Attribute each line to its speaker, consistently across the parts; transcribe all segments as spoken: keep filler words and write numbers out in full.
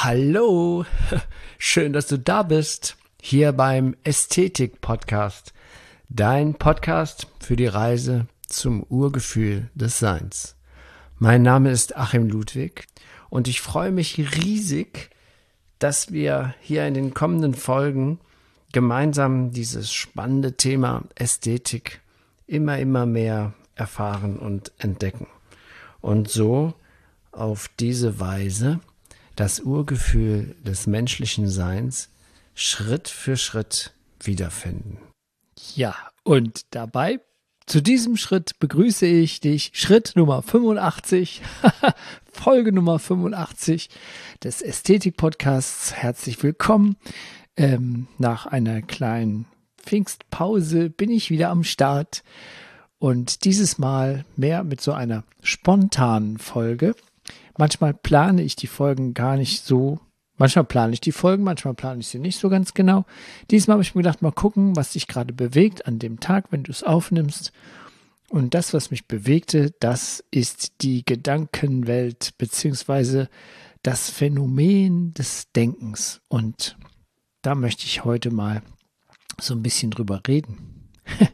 Speaker 1: Hallo, schön, dass du da bist, hier beim Ästhetik-Podcast, dein Podcast für die Reise zum Urgefühl des Seins. Mein Name ist Achim Ludwig und ich freue mich riesig, dass wir hier in den kommenden Folgen gemeinsam dieses spannende Thema Ästhetik immer, immer mehr erfahren und entdecken und so auf diese Weise das Urgefühl des menschlichen Seins Schritt für Schritt wiederfinden.
Speaker 2: Ja, und dabei, zu diesem Schritt begrüße ich dich, Schritt Nummer fünfundachtzig, Folge Nummer fünfundachtzig des Ästhetik-Podcasts. Herzlich willkommen. Ähm, nach einer kleinen Pfingstpause bin ich wieder am Start und dieses Mal mehr mit so einer spontanen Folge. Manchmal plane ich die Folgen gar nicht so. Manchmal plane ich die Folgen, manchmal plane ich sie nicht so ganz genau. Diesmal habe ich mir gedacht, mal gucken, was dich gerade bewegt an dem Tag, wenn du es aufnimmst. Und das, was mich bewegte, das ist die Gedankenwelt beziehungsweise das Phänomen des Denkens. Und da möchte ich heute mal so ein bisschen drüber reden.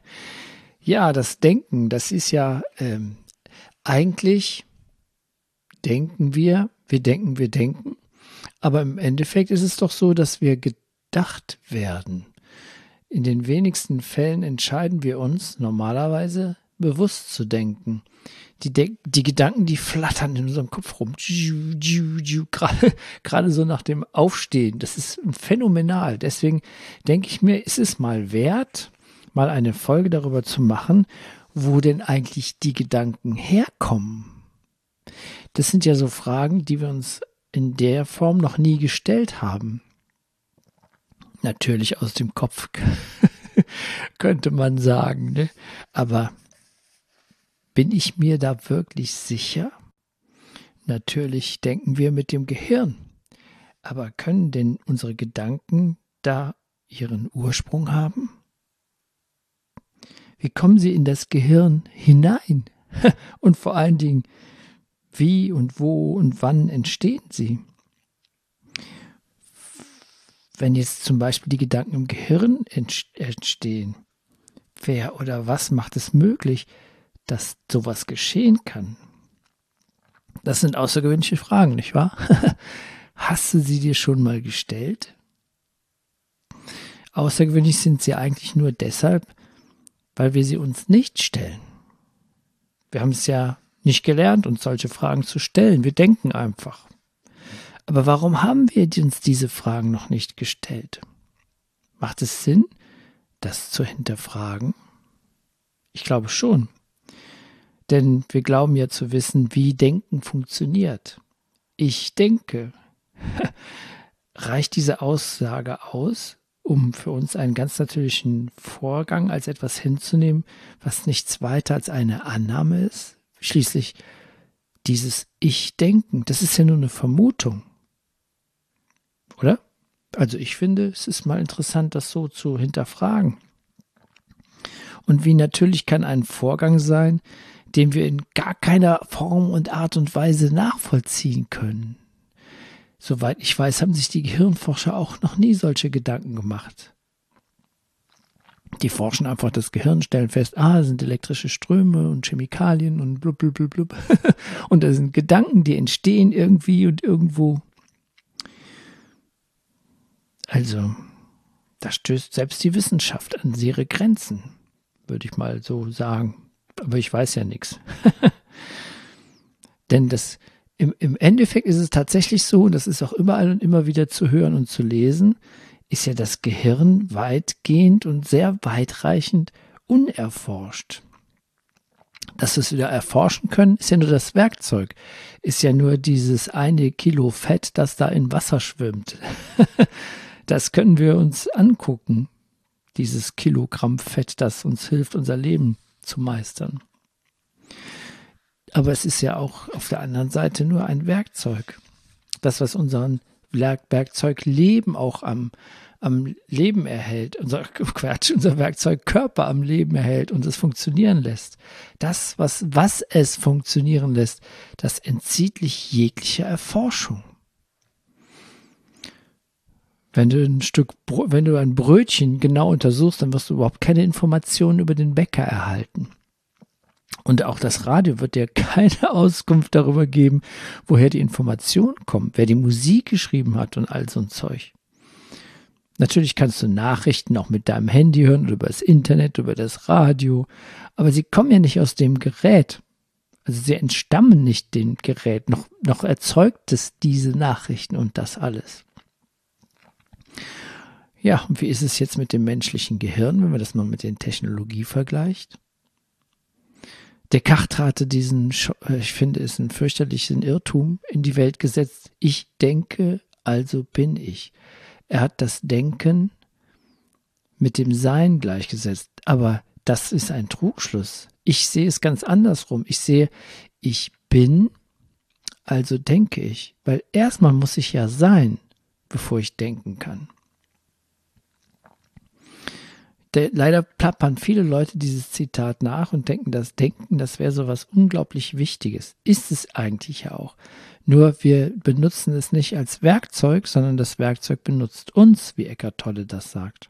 Speaker 2: Ja, das Denken, das ist ja ähm, eigentlich... denken wir, wir denken, wir denken. Aber im Endeffekt ist es doch so, dass wir gedacht werden. In den wenigsten Fällen entscheiden wir uns normalerweise bewusst zu denken. Die, De- die Gedanken, die flattern in unserem Kopf rum. Gerade, gerade so nach dem Aufstehen. Das ist phänomenal. Deswegen denke ich mir, ist es mal wert, mal eine Folge darüber zu machen, wo denn eigentlich die Gedanken herkommen. Das sind ja so Fragen, die wir uns in der Form noch nie gestellt haben. Natürlich aus dem Kopf, könnte man sagen, ne? Aber bin ich mir da wirklich sicher? Natürlich denken wir mit dem Gehirn. Aber können denn unsere Gedanken da ihren Ursprung haben? Wie kommen sie in das Gehirn hinein? Und vor allen Dingen, wie und wo und wann entstehen sie? Wenn jetzt zum Beispiel die Gedanken im Gehirn entstehen, wer oder was macht es möglich, dass sowas geschehen kann? Das sind außergewöhnliche Fragen, nicht wahr? Hast du sie dir schon mal gestellt? Außergewöhnlich sind sie eigentlich nur deshalb, weil wir sie uns nicht stellen. Wir haben es ja nicht gelernt, uns solche Fragen zu stellen. Wir denken einfach. Aber warum haben wir uns diese Fragen noch nicht gestellt? Macht es Sinn, das zu hinterfragen? Ich glaube schon. Denn wir glauben ja zu wissen, wie Denken funktioniert. Ich denke. Reicht diese Aussage aus, um für uns einen ganz natürlichen Vorgang als etwas hinzunehmen, was nichts weiter als eine Annahme ist? Schließlich dieses Ich-Denken, das ist ja nur eine Vermutung, oder? Also ich finde, es ist mal interessant, das so zu hinterfragen. Und wie natürlich kann ein Vorgang sein, den wir in gar keiner Form und Art und Weise nachvollziehen können. Soweit ich weiß, haben sich die Gehirnforscher auch noch nie solche Gedanken gemacht. Die forschen einfach das Gehirn, stellen fest, ah, das sind elektrische Ströme und Chemikalien und blub, blub, blub, blub. Und da sind Gedanken, die entstehen irgendwie und irgendwo. Also, da stößt selbst die Wissenschaft an ihre Grenzen, würde ich mal so sagen. Aber ich weiß ja nichts. Denn das, im, im Endeffekt ist es tatsächlich so, und das ist auch überall und immer wieder zu hören und zu lesen, ist ja das Gehirn weitgehend und sehr weitreichend unerforscht. Dass wir es wieder erforschen können, ist ja nur das Werkzeug. Ist ja nur dieses eine Kilo Fett, das da in Wasser schwimmt. Das können wir uns angucken. Dieses Kilogramm Fett, das uns hilft, unser Leben zu meistern. Aber es ist ja auch auf der anderen Seite nur ein Werkzeug. Das, was unseren Werkzeug Leben auch am, am Leben erhält, unser Quatsch, unser Werkzeug Körper am Leben erhält und es funktionieren lässt. Das, was, was es funktionieren lässt, das entzieht sich jeglicher Erforschung. Wenn du ein Stück, Br- wenn du ein Brötchen genau untersuchst, dann wirst du überhaupt keine Informationen über den Bäcker erhalten. Und auch das Radio wird dir keine Auskunft darüber geben, woher die Informationen kommen, wer die Musik geschrieben hat und all so ein Zeug. Natürlich kannst du Nachrichten auch mit deinem Handy hören oder über das Internet, über das Radio, aber sie kommen ja nicht aus dem Gerät. Also sie entstammen nicht dem Gerät, noch, noch erzeugt es diese Nachrichten und das alles. Ja, und wie ist es jetzt mit dem menschlichen Gehirn, wenn man das mal mit der Technologie vergleicht? Descartes hatte diesen, ich finde es einen fürchterlichen Irrtum in die Welt gesetzt. Ich denke, also bin ich. Er hat das Denken mit dem Sein gleichgesetzt. Aber das ist ein Trugschluss. Ich sehe es ganz andersrum. Ich sehe, ich bin, also denke ich. Weil erstmal muss ich ja sein, bevor ich denken kann. Der, leider plappern viele Leute dieses Zitat nach und denken, das Denken, das wäre so was unglaublich Wichtiges. Ist es eigentlich ja auch. Nur wir benutzen es nicht als Werkzeug, sondern das Werkzeug benutzt uns, wie Eckhart Tolle das sagt.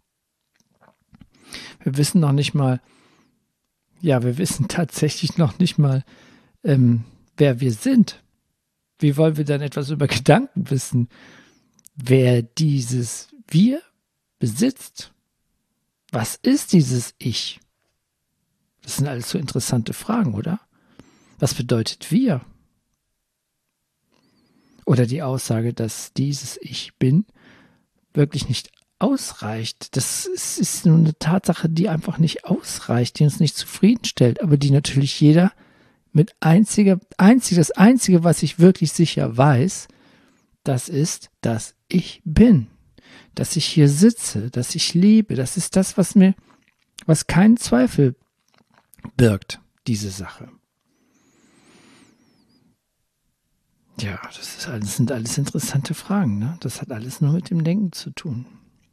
Speaker 2: Wir wissen noch nicht mal, ja, wir wissen tatsächlich noch nicht mal, ähm, wer wir sind. Wie wollen wir dann etwas über Gedanken wissen? Wer dieses Wir besitzt? Was ist dieses Ich? Das sind alles so interessante Fragen, oder? Was bedeutet wir? Oder die Aussage, dass dieses Ich bin wirklich nicht ausreicht. Das ist, ist nur eine Tatsache, die einfach nicht ausreicht, die uns nicht zufriedenstellt, aber die natürlich jeder mit einziger, einzig, das Einzige, was ich wirklich sicher weiß, das ist, dass ich bin. Dass ich hier sitze, dass ich lebe, das ist das, was mir, was keinen Zweifel birgt, diese Sache. Ja, das ist alles, sind alles interessante Fragen, ne? Das hat alles nur mit dem Denken zu tun.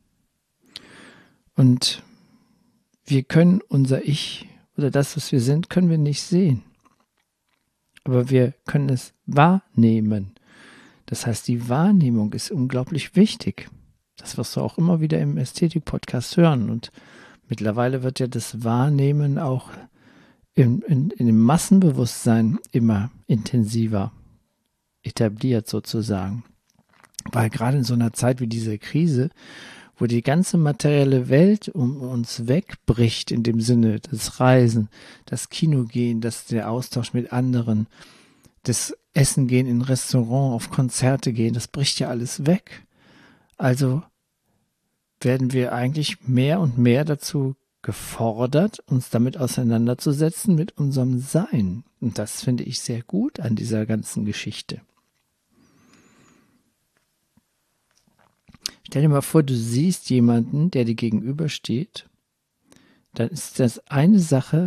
Speaker 2: Und wir können unser Ich oder das, was wir sind, können wir nicht sehen. Aber wir können es wahrnehmen. Das heißt, die Wahrnehmung ist unglaublich wichtig. Das wirst du auch immer wieder im Ästhetik-Podcast hören. Und mittlerweile wird ja das Wahrnehmen auch in, in, in dem Massenbewusstsein immer intensiver etabliert sozusagen. Weil gerade in so einer Zeit wie diese Krise, wo die ganze materielle Welt um uns wegbricht, in dem Sinne des Reisen, das Kinogehen, das der Austausch mit anderen, das Essen gehen in Restaurant, auf Konzerte gehen, das bricht ja alles weg. Also werden wir eigentlich mehr und mehr dazu gefordert, uns damit auseinanderzusetzen mit unserem Sein. Und das finde ich sehr gut an dieser ganzen Geschichte. Stell dir mal vor, du siehst jemanden, der dir gegenübersteht, dann ist das eine Sache,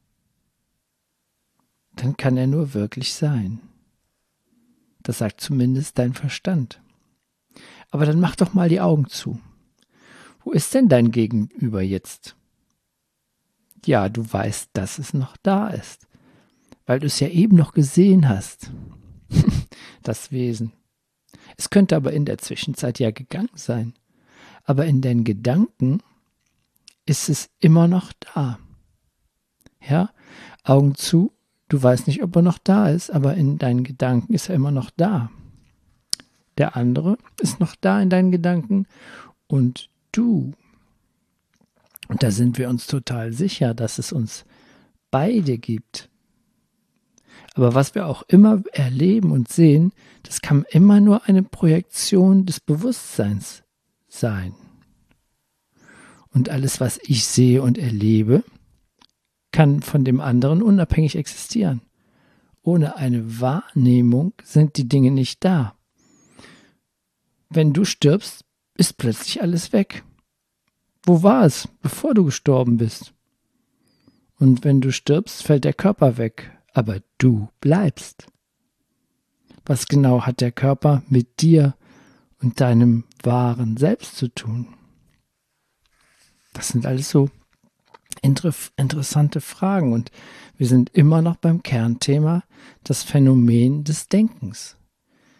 Speaker 2: dann kann er nur wirklich sein. Das sagt zumindest dein Verstand. Aber dann mach doch mal die Augen zu. Wo ist denn dein Gegenüber jetzt? Ja, du weißt, dass es noch da ist, weil du es ja eben noch gesehen hast, das Wesen. Es könnte aber in der Zwischenzeit ja gegangen sein. Aber in deinen Gedanken ist es immer noch da. Ja, Augen zu, du weißt nicht, ob er noch da ist, aber in deinen Gedanken ist er immer noch da. Der andere ist noch da in deinen Gedanken und du. Und da sind wir uns total sicher, dass es uns beide gibt. Aber was wir auch immer erleben und sehen, das kann immer nur eine Projektion des Bewusstseins sein. Und alles, was ich sehe und erlebe, kann von dem anderen unabhängig existieren. Ohne eine Wahrnehmung sind die Dinge nicht da. Wenn du stirbst, ist plötzlich alles weg. Wo war es, bevor du gestorben bist? Und wenn du stirbst, fällt der Körper weg. Aber du bleibst. Was genau hat der Körper mit dir und deinem wahren Selbst zu tun? Das sind alles so inter- interessante Fragen und wir sind immer noch beim Kernthema, das Phänomen des Denkens.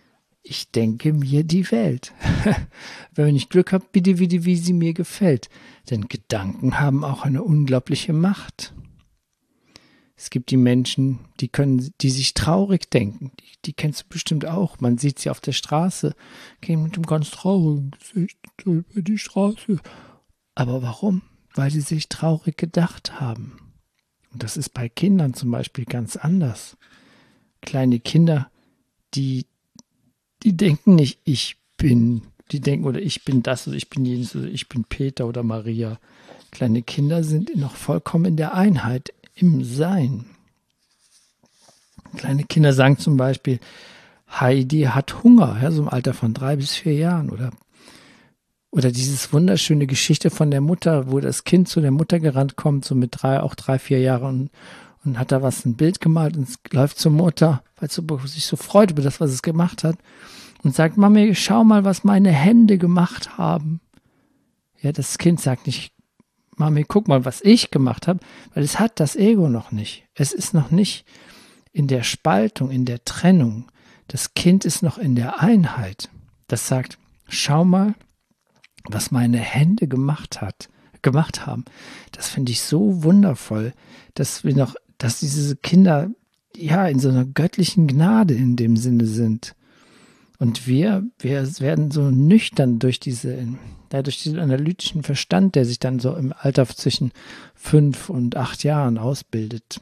Speaker 2: Ich denke mir die Welt. Wenn ich Glück habe, bitte wie, wie sie mir gefällt. Denn Gedanken haben auch eine unglaubliche Macht. Es gibt die Menschen, die können, die sich traurig denken. Die, die kennst du bestimmt auch. Man sieht sie auf der Straße, gehen mit einem ganz traurigen Gesicht über die Straße. Aber warum? Weil sie sich traurig gedacht haben. Und das ist bei Kindern zum Beispiel ganz anders. Kleine Kinder, die, die denken nicht, ich bin, die denken, oder ich bin das, oder ich bin jenes, oder ich bin Peter oder Maria. Kleine Kinder sind noch vollkommen in der Einheit, im Sein. Kleine Kinder sagen zum Beispiel, Heidi hat Hunger, ja, so im Alter von drei bis vier Jahren. Oder, oder dieses wunderschöne Geschichte von der Mutter, wo das Kind zu der Mutter gerannt kommt, so mit drei, auch drei, vier Jahren, und, und hat da was, ein Bild gemalt und es läuft zur Mutter, weil es sich so freut über das, was es gemacht hat, und sagt, Mami, schau mal, was meine Hände gemacht haben. Ja, das Kind sagt nicht, Mami, guck mal, was ich gemacht habe, weil es hat das Ego noch nicht. Es ist noch nicht in der Spaltung, in der Trennung. Das Kind ist noch in der Einheit. Das sagt, schau mal, was meine Hände gemacht hat, gemacht haben. Das finde ich so wundervoll, dass wir noch, dass diese Kinder ja in so einer göttlichen Gnade in dem Sinne sind. Und wir, wir werden so nüchtern durch diese, ja, durch diesen analytischen Verstand, der sich dann so im Alter zwischen fünf und acht Jahren ausbildet.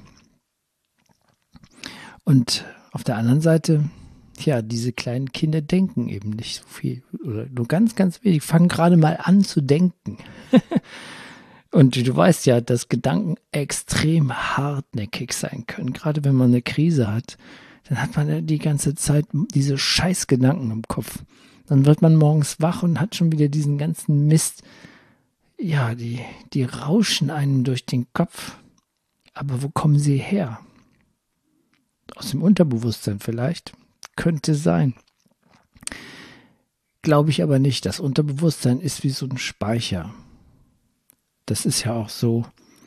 Speaker 2: Und auf der anderen Seite, ja, diese kleinen Kinder denken eben nicht so viel oder nur ganz, ganz wenig, fangen gerade mal an zu denken. Und du weißt ja, dass Gedanken extrem hartnäckig sein können, gerade wenn man eine Krise hat. Dann hat man ja die ganze Zeit diese Scheißgedanken im Kopf. Dann wird man morgens wach und hat schon wieder diesen ganzen Mist. Ja, die, die rauschen einem durch den Kopf. Aber wo kommen sie her? Aus dem Unterbewusstsein vielleicht? Könnte sein. Glaube ich aber nicht. Das Unterbewusstsein ist wie so ein Speicher. Das ist ja auch so,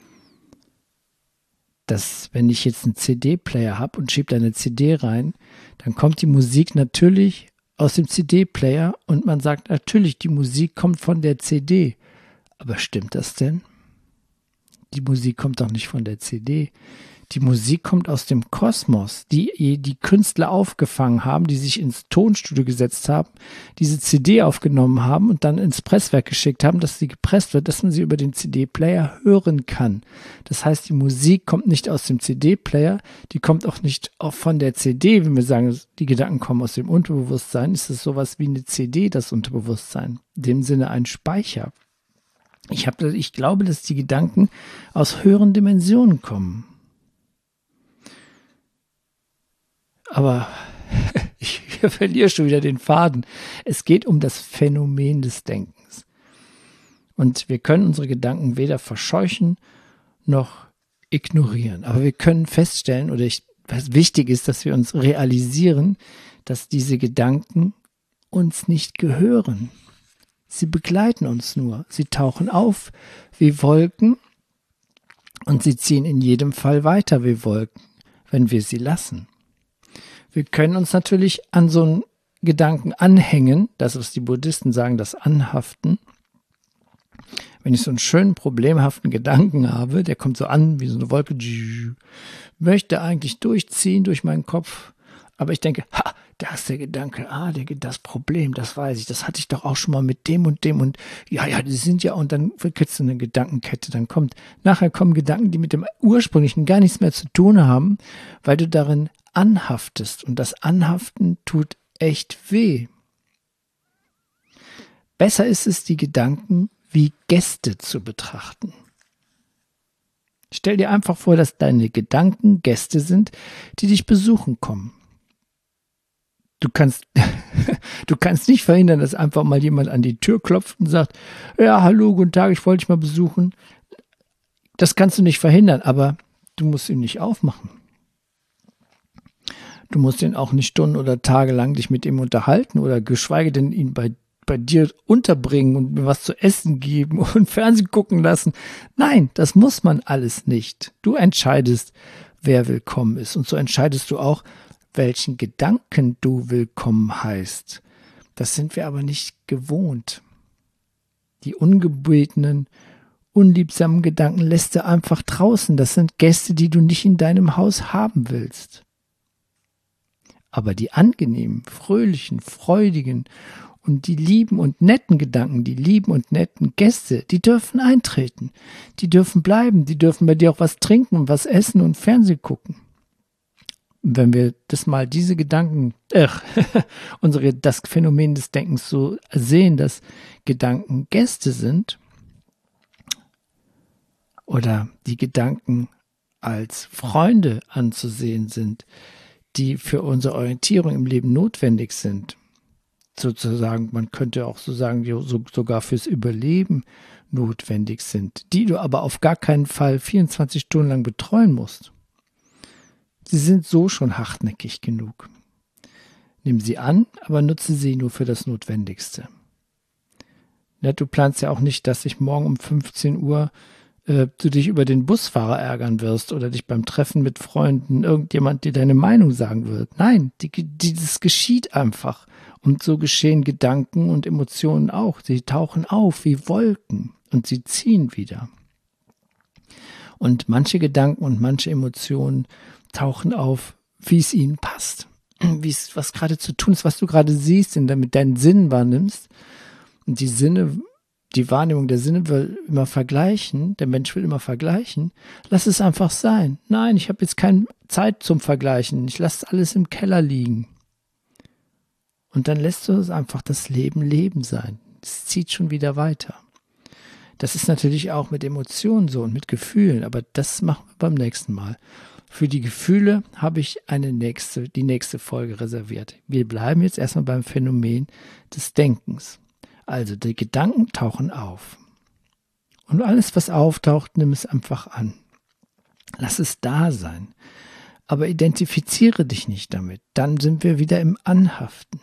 Speaker 2: dass wenn ich jetzt einen C D-Player habe und schiebe da eine C D rein, dann kommt die Musik natürlich aus dem C D-Player und man sagt natürlich, die Musik kommt von der C D. Aber stimmt das denn? Die Musik kommt doch nicht von der C D. Die Musik kommt aus dem Kosmos, die die Künstler aufgefangen haben, die sich ins Tonstudio gesetzt haben, diese C D aufgenommen haben und dann ins Presswerk geschickt haben, dass sie gepresst wird, dass man sie über den C D-Player hören kann. Das heißt, die Musik kommt nicht aus dem C D-Player, die kommt auch nicht auch von der C D. Wenn wir sagen, die Gedanken kommen aus dem Unterbewusstsein, ist es sowas wie eine C D, das Unterbewusstsein. In dem Sinne ein Speicher. Ich, hab, ich glaube, dass die Gedanken aus höheren Dimensionen kommen. Aber ich verliere schon wieder den Faden. Es geht um das Phänomen des Denkens. Und wir können unsere Gedanken weder verscheuchen noch ignorieren. Aber wir können feststellen, oder ich, was wichtig ist, dass wir uns realisieren, dass diese Gedanken uns nicht gehören. Sie begleiten uns nur. Sie tauchen auf wie Wolken und sie ziehen in jedem Fall weiter wie Wolken, wenn wir sie lassen. Wir können uns natürlich an so einen Gedanken anhängen, das, was die Buddhisten sagen, das Anhaften. Wenn ich so einen schönen, problemhaften Gedanken habe, der kommt so an wie so eine Wolke, möchte eigentlich durchziehen durch meinen Kopf, aber ich denke, ha, da ist der Gedanke, ah, der, das Problem, das weiß ich, das hatte ich doch auch schon mal mit dem und dem und ja, ja, die sind ja, und dann wird so eine Gedankenkette, dann kommt, nachher kommen Gedanken, die mit dem ursprünglichen gar nichts mehr zu tun haben, weil du darin anhaftest, und das Anhaften tut echt weh. Besser ist es, die Gedanken wie Gäste zu betrachten. Stell dir einfach vor, dass deine Gedanken Gäste sind, die dich besuchen kommen. Du kannst, du kannst nicht verhindern, dass einfach mal jemand an die Tür klopft und sagt, ja, hallo, guten Tag, ich wollte dich mal besuchen. Das kannst du nicht verhindern, aber du musst ihn nicht aufmachen. Du musst ihn auch nicht Stunden oder Tage lang dich mit ihm unterhalten oder geschweige denn ihn bei, bei dir unterbringen und mir was zu essen geben und Fernsehen gucken lassen. Nein, das muss man alles nicht. Du entscheidest, wer willkommen ist. Und so entscheidest du auch, welchen Gedanken du willkommen heißt. Das sind wir aber nicht gewohnt. Die ungebetenen, unliebsamen Gedanken lässt du einfach draußen. Das sind Gäste, die du nicht in deinem Haus haben willst. Aber die angenehmen, fröhlichen, freudigen und die lieben und netten Gedanken, die lieben und netten Gäste, die dürfen eintreten. Die dürfen bleiben. Die dürfen bei dir auch was trinken und was essen und Fernsehen gucken. Und wenn wir das mal, diese Gedanken, äh, unsere, das Phänomen des Denkens so sehen, dass Gedanken Gäste sind oder die Gedanken als Freunde anzusehen sind, die für unsere Orientierung im Leben notwendig sind, sozusagen, man könnte auch so sagen, die so, sogar fürs Überleben notwendig sind, die du aber auf gar keinen Fall vierundzwanzig Stunden lang betreuen musst. Sie sind so schon hartnäckig genug. Nimm sie an, aber nutze sie nur für das Notwendigste. Ja, du planst ja auch nicht, dass sich morgen um fünfzehn Uhr äh, du dich über den Busfahrer ärgern wirst oder dich beim Treffen mit Freunden irgendjemand dir deine Meinung sagen wird. Nein, die, die, das geschieht einfach. Und so geschehen Gedanken und Emotionen auch. Sie tauchen auf wie Wolken und sie ziehen wieder. Und manche Gedanken und manche Emotionen tauchen auf, wie es ihnen passt, wie es, was gerade zu tun ist, was du gerade siehst und damit deinen Sinn wahrnimmst. Und die Sinne, die Wahrnehmung der Sinne will immer vergleichen, der Mensch will immer vergleichen. Lass es einfach sein. Nein, ich habe jetzt keine Zeit zum Vergleichen. Ich lasse alles im Keller liegen. Und dann lässt du es einfach das Leben Leben sein. Es zieht schon wieder weiter. Das ist natürlich auch mit Emotionen so und mit Gefühlen, aber das machen wir beim nächsten Mal. Für die Gefühle habe ich eine nächste, die nächste Folge reserviert. Wir bleiben jetzt erstmal beim Phänomen des Denkens. Also die Gedanken tauchen auf. Und alles, was auftaucht, nimm es einfach an. Lass es da sein. Aber identifiziere dich nicht damit. Dann sind wir wieder im Anhaften.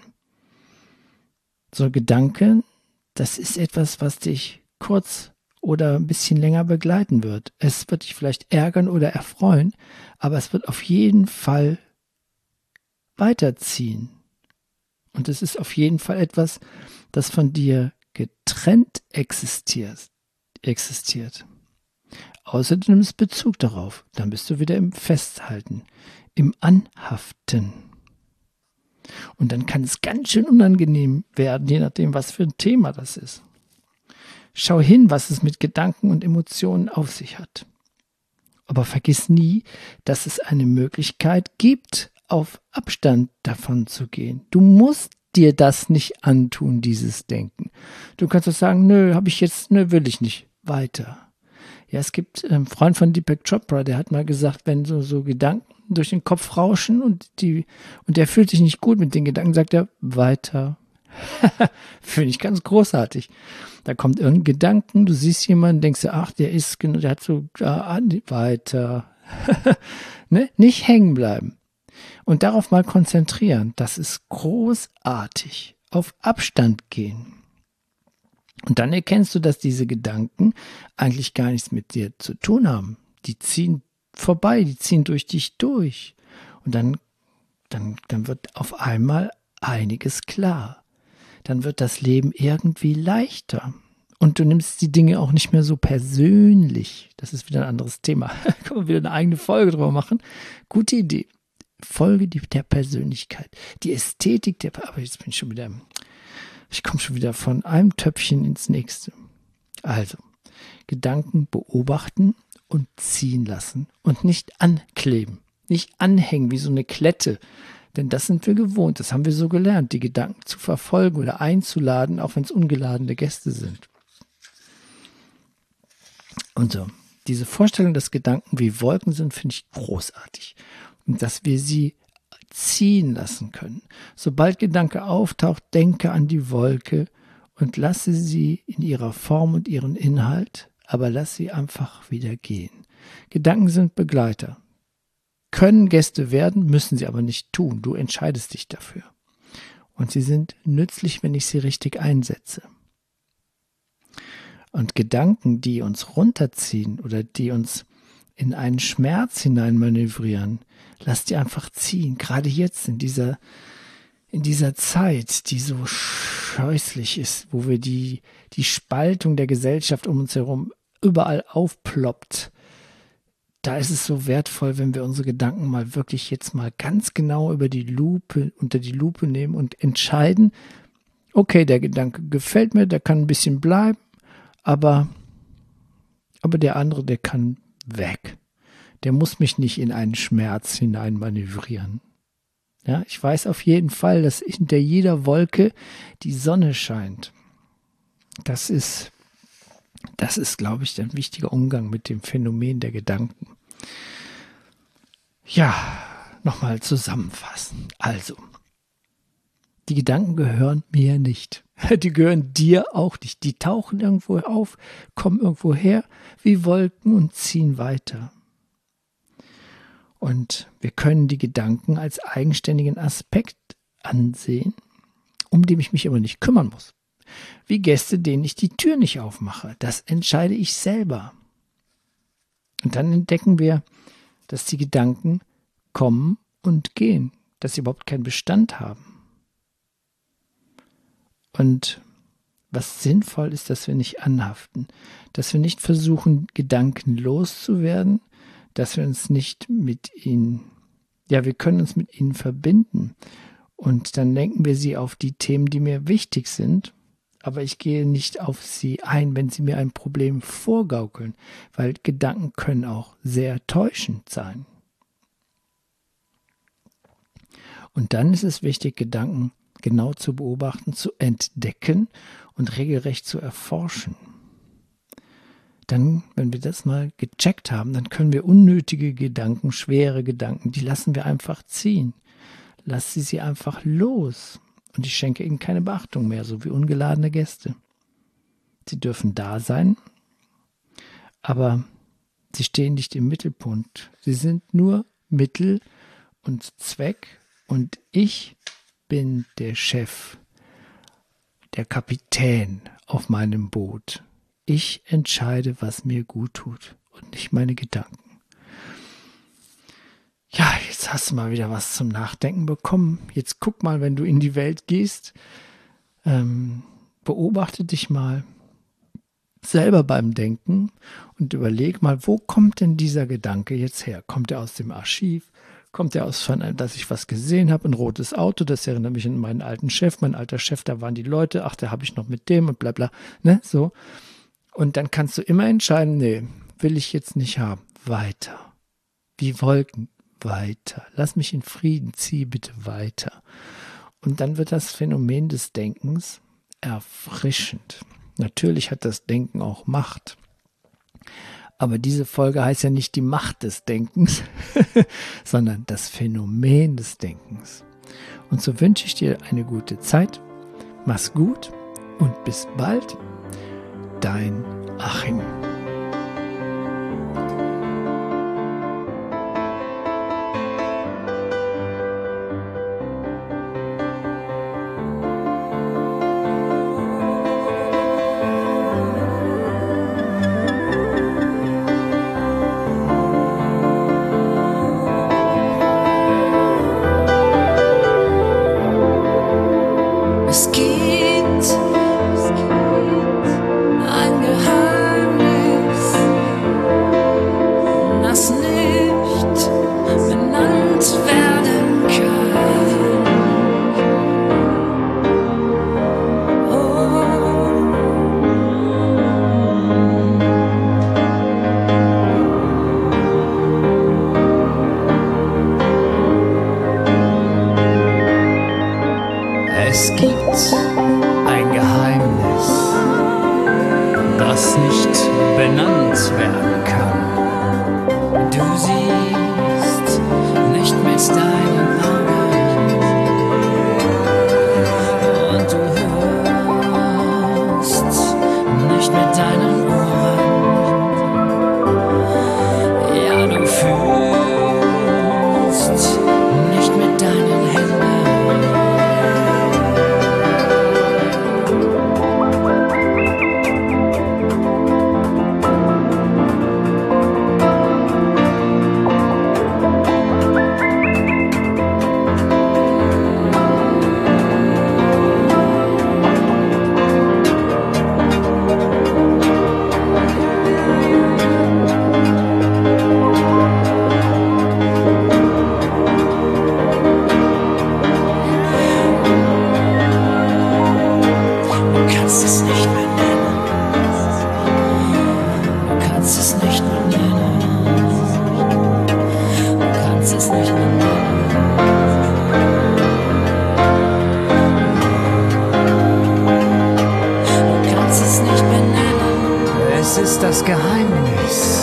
Speaker 2: So Gedanken, das ist etwas, was dich kurz oder ein bisschen länger begleiten wird. Es wird dich vielleicht ärgern oder erfreuen, aber es wird auf jeden Fall weiterziehen. Und es ist auf jeden Fall etwas, das von dir getrennt existiert. existiert. Außer du nimmst Bezug darauf, dann bist du wieder im Festhalten, im Anhaften. Und dann kann es ganz schön unangenehm werden, je nachdem, was für ein Thema das ist. Schau hin, was es mit Gedanken und Emotionen auf sich hat. Aber vergiss nie, dass es eine Möglichkeit gibt, auf Abstand davon zu gehen. Du musst dir das nicht antun, dieses Denken. Du kannst doch sagen, nö, habe ich jetzt, nö, will ich nicht. Weiter. Ja, es gibt einen Freund von Deepak Chopra, der hat mal gesagt, wenn so, so Gedanken durch den Kopf rauschen und die, und der fühlt sich nicht gut mit den Gedanken, sagt er, weiter. Finde ich ganz großartig. Da kommt irgendein Gedanken, du siehst jemanden, denkst du, ach, der ist, der hat so, äh, weiter. Ne? Nicht hängen bleiben. Und darauf mal konzentrieren. Das ist großartig. Auf Abstand gehen. Und dann erkennst du, dass diese Gedanken eigentlich gar nichts mit dir zu tun haben. Die ziehen vorbei, die ziehen durch dich durch. Und dann, dann, dann wird auf einmal einiges klar. Dann wird das Leben irgendwie leichter. Und du nimmst die Dinge auch nicht mehr so persönlich. Das ist wieder ein anderes Thema. Da kann man wieder eine eigene Folge drüber machen. Gute Idee. Folge der Persönlichkeit. Die Ästhetik der... Aber jetzt bin ich schon wieder... Ich komme schon wieder von einem Töpfchen ins nächste. Also, Gedanken beobachten und ziehen lassen. Und nicht ankleben. Nicht anhängen wie so eine Klette. Denn das sind wir gewohnt, das haben wir so gelernt, die Gedanken zu verfolgen oder einzuladen, auch wenn es ungeladene Gäste sind. Und so, diese Vorstellung, dass Gedanken wie Wolken sind, finde ich großartig. Und dass wir sie ziehen lassen können. Sobald Gedanke auftaucht, denke an die Wolke und lasse sie in ihrer Form und ihren Inhalt, aber lass sie einfach wieder gehen. Gedanken sind Begleiter. Können Gäste werden, müssen sie aber nicht tun. Du entscheidest dich dafür. Und sie sind nützlich, wenn ich sie richtig einsetze. Und Gedanken, die uns runterziehen oder die uns in einen Schmerz hinein manövrieren. Lass die einfach ziehen, gerade jetzt in dieser, in dieser Zeit, die so scheußlich ist, wo wir die, die Spaltung der Gesellschaft um uns herum überall aufploppt. Da ist es so wertvoll, wenn wir unsere Gedanken mal wirklich jetzt mal ganz genau über die Lupe, unter die Lupe nehmen und entscheiden, okay, der Gedanke gefällt mir, der kann ein bisschen bleiben, aber, aber der andere, der kann weg. Der muss mich nicht in einen Schmerz hinein manövrieren. Ja, ich weiß auf jeden Fall, dass hinter jeder Wolke die Sonne scheint. Das ist, das ist, glaube ich, ein wichtiger Umgang mit dem Phänomen der Gedanken. Ja, nochmal zusammenfassen. Also, die Gedanken gehören mir nicht. Die gehören dir auch nicht. Die tauchen irgendwo auf, kommen irgendwo her wie Wolken und ziehen weiter. Und wir können die Gedanken als eigenständigen Aspekt ansehen, um den ich mich aber nicht kümmern muss. Wie Gäste, denen ich die Tür nicht aufmache. Das entscheide ich selber. Und dann entdecken wir, dass die Gedanken kommen und gehen, dass sie überhaupt keinen Bestand haben. Und was sinnvoll ist, dass wir nicht anhaften, dass wir nicht versuchen, Gedanken loszuwerden, dass wir uns nicht mit ihnen, ja, wir können uns mit ihnen verbinden und dann lenken wir sie auf die Themen, die mir wichtig sind, aber ich gehe nicht auf sie ein, wenn sie mir ein Problem vorgaukeln, weil Gedanken können auch sehr täuschend sein. Und dann ist es wichtig, Gedanken genau zu beobachten, zu entdecken und regelrecht zu erforschen. Dann, wenn wir das mal gecheckt haben, dann können wir unnötige Gedanken, schwere Gedanken, die lassen wir einfach ziehen. Lass sie sie einfach los. Und ich schenke ihnen keine Beachtung mehr, so wie ungeladene Gäste. Sie dürfen da sein, aber sie stehen nicht im Mittelpunkt. Sie sind nur Mittel und Zweck und ich bin der Chef, der Kapitän auf meinem Boot. Ich entscheide, was mir gut tut und nicht meine Gedanken. Ja, jetzt hast du mal wieder was zum Nachdenken bekommen. Jetzt guck mal, wenn du in die Welt gehst, ähm, beobachte dich mal selber beim Denken und überleg mal, wo kommt denn dieser Gedanke jetzt her? Kommt er aus dem Archiv? Kommt er aus, von, dass ich was gesehen habe, ein rotes Auto, das erinnert mich an meinen alten Chef, mein alter Chef, da waren die Leute, ach, da habe ich noch mit dem und bla bla, ne, so. Und dann kannst du immer entscheiden, nee, will ich jetzt nicht haben, weiter. Wie Wolken, weiter. Lass mich in Frieden, zieh bitte weiter. Und dann wird das Phänomen des Denkens erfrischend. Natürlich hat das Denken auch Macht. Aber diese Folge heißt ja nicht die Macht des Denkens, sondern das Phänomen des Denkens. Und so wünsche ich dir eine gute Zeit. Mach's gut und bis bald. Dein Achim.
Speaker 3: Es gibt ein Geheimnis. kannst es nicht benennen. Du kannst es nicht benennen. Du kannst es nicht benennen. Du kannst es nicht benennen.
Speaker 1: Es ist das Geheimnis,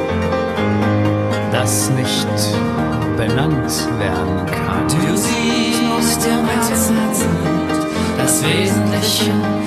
Speaker 1: das nicht benannt werden kann.
Speaker 3: Du siehst im Herzen das Wesentliche